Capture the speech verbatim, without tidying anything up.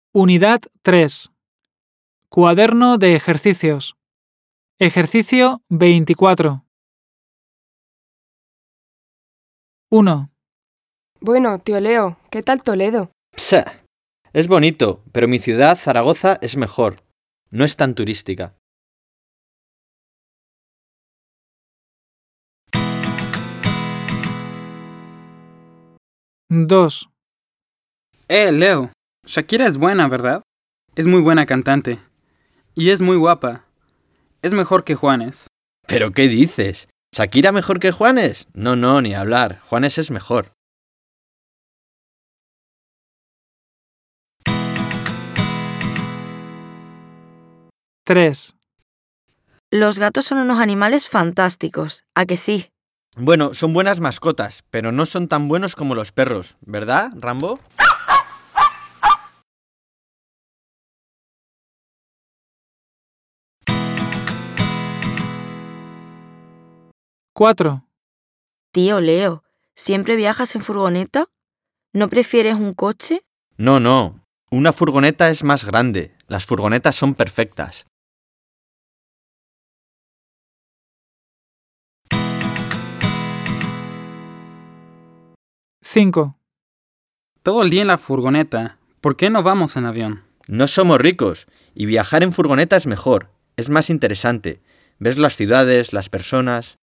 Unidad tres. Cuaderno de ejercicios. Ejercicio veinticuatro. uno. Bueno, tío Leo, ¿qué tal Toledo? Psa. Es bonito, pero mi ciudad, Zaragoza, es mejor. No es tan turística. dos. Eh, Leo, Shakira es buena, ¿verdad? Es muy buena cantante. Y es muy guapa. Es mejor que Juanes. ¿Pero qué dices? ¿Shakira mejor que Juanes? No, no, ni hablar. Juanes es mejor. tres. Los gatos son unos animales fantásticos, ¿a que sí? Bueno, son buenas mascotas, pero no son tan buenos como los perros, ¿verdad, Rambo? cuatro. Tío Leo, ¿siempre viajas en furgoneta? ¿No prefieres un coche? No, no. Una furgoneta es más grande. Las furgonetas son perfectas. cinco. Todo el día en la furgoneta. ¿Por qué no vamos en avión? No somos ricos, y viajar en furgoneta es mejor. Es más interesante. Ves las ciudades, las personas.